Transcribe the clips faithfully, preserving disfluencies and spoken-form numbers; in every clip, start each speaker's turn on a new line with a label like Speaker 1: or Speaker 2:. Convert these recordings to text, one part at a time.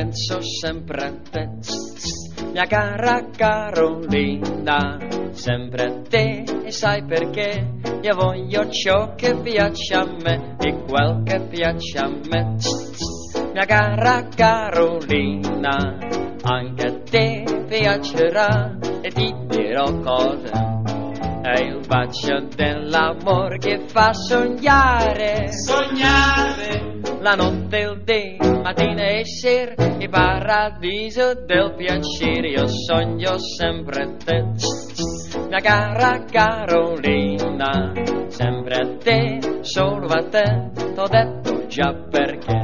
Speaker 1: penso sempre a te, mia cara Carolina, sempre a te, e sai perché? Io voglio ciò che piace a me e quel che piace a me, mia cara Carolina, anche a te piacerà e ti dirò cosa. È il bacio dell'amore che fa sognare,
Speaker 2: sognare,
Speaker 1: la notte, il dì, mattina e sera, il paradiso del piacere. Io sogno sempre te, mia cara Carolina, sempre a te, solo a te, t'ho detto già perché.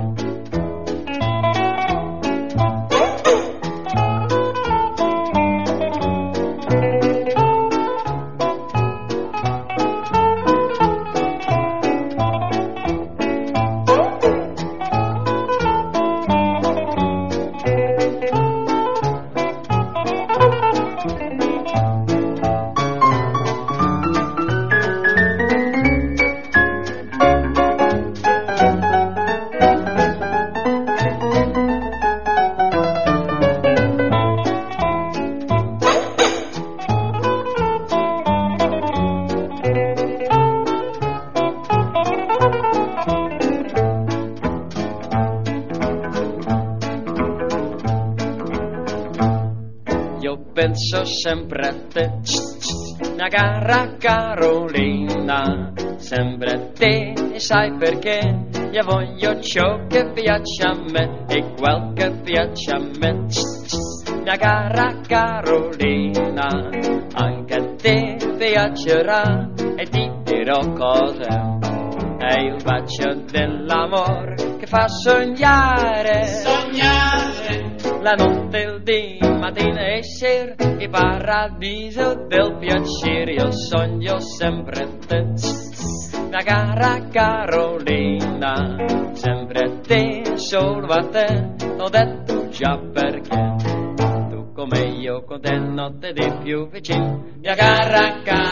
Speaker 1: Penso sempre a te, mia cara Carolina, sempre a te, e sai perché? Io voglio ciò che piace a me e quel che piace a me, mia cara Carolina, anche a te piacerà e ti dirò cosa. È il bacio dell'amore che fa sognare,
Speaker 2: sognare,
Speaker 1: la notte, il dì, mattina e sera, il paradiso del piacere. Io sogno sempre te, mia cara Carolina, sempre a te, solo a te, t'ho detto già perché. Tu come io con te notte di più vicino, mia cara Carolina.